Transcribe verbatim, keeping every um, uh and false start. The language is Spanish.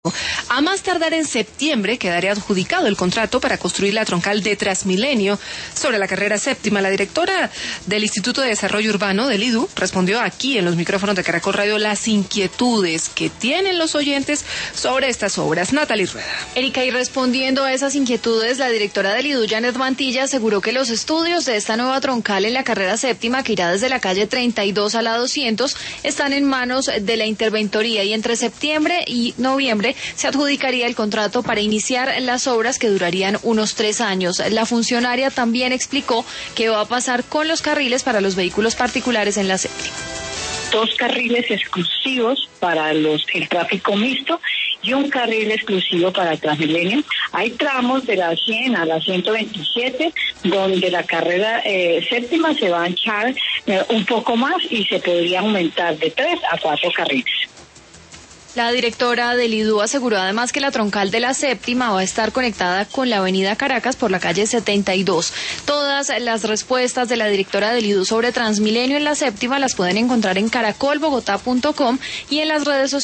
A más tardar en septiembre quedaría adjudicado el contrato para construir la troncal de Transmilenio sobre la carrera séptima. La directora del Instituto de Desarrollo Urbano del I D U respondió aquí en los micrófonos de Caracol Radio las inquietudes que tienen los oyentes sobre estas obras. Natalie Rueda. Erika, y respondiendo a esas inquietudes, la directora del I D U, Janet Mantilla, aseguró que los estudios de esta nueva troncal en la carrera séptima, que irá desde la calle treinta y dos a la doscientos, están en manos de la interventoría y entre septiembre y noviembre se adjudicaría el contrato para iniciar las obras que durarían unos tres años. La funcionaria también explicó qué va a pasar con los carriles para los vehículos particulares en la séptima. Dos carriles exclusivos para los el tráfico mixto y un carril exclusivo para el Transmilenio. Hay tramos de la cien a la ciento veintisiete donde la carrera eh, séptima se va a anchar eh, un poco más y se podría aumentar de tres a cuatro carriles. La directora del I D U aseguró además que la troncal de la séptima va a estar conectada con la avenida Caracas por la calle setenta y dos. Todas las respuestas de la directora del I D U sobre Transmilenio en la séptima las pueden encontrar en caracol bogotá punto com y en las redes sociales.